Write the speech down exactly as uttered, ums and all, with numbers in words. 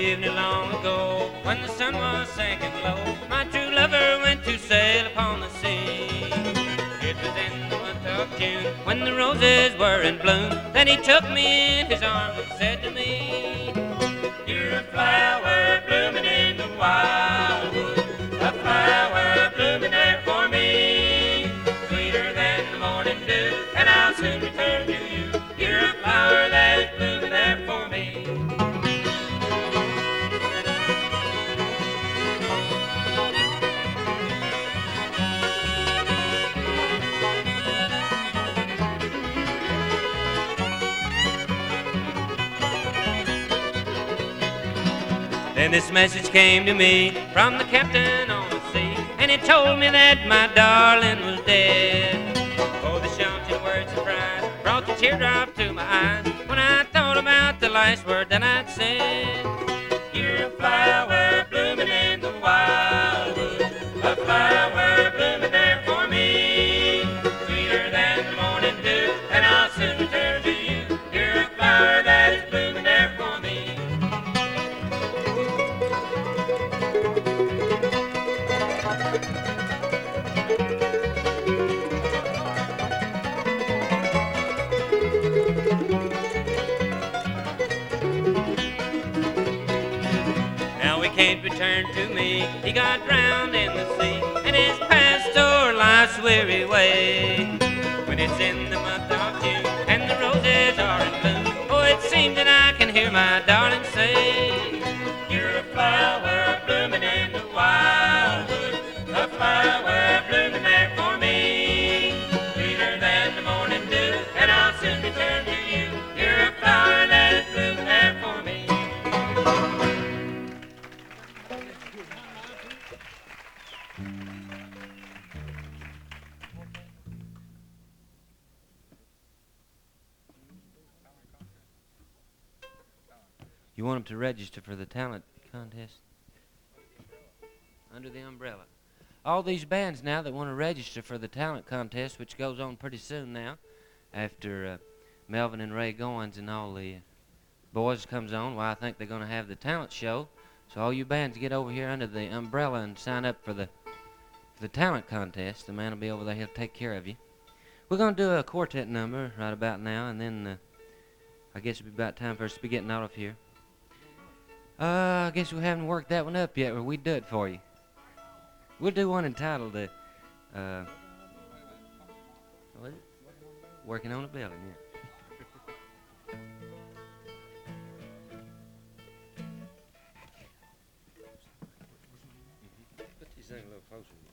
evening long ago, when the sun was sinking low, my true lover went to sail upon the sea. It was in the month of June, when the roses were in bloom. Then he took me in his arms and said to me, "You're a flower blooming in the wildwood, a flower blooming there for me, sweeter than the morning dew, and I'll soon return to you. You're a flower that's blooming there for me." Then this message came to me from the captain on the sea, and he told me that my darling was dead. Oh, the shouting words of pride brought the teardrop to my eyes when I thought about the last word that I'd said. You're a flower blooming in the wildwood, a flower blooming there for me, sweeter than the morning dew, and I'll soon return to you. You're a flower that's blooming there for me. Can't return to me. He got drowned in the sea, and his passed o'er life's weary way. When it's in the month of June, and the roses are in bloom, oh, it seems that I can hear my darling say, "You're a flower blooming in the wildwood, a flower blooming there for me, sweeter than the morning dew, and I'll soon return to you. You're a flower that's blooming there for me." You want them to register for the talent contest? Under the umbrella. All these bands now that want to register for the talent contest, which goes on pretty soon now, after uh, Melvin and Ray Goins and all the boys comes on, well, I think they're going to have the talent show. So all you bands get over here under the umbrella and sign up for the for the talent contest. The man will be over there. He'll take care of you. We're going to do a quartet number right about now, and then uh, I guess it'll be about time for us to be getting out of here. Uh, I guess we haven't worked that one up yet, but we'd do it for you. We'll do one entitled, uh, uh, what is it? Working on a Building, yeah. Put these things a little closer.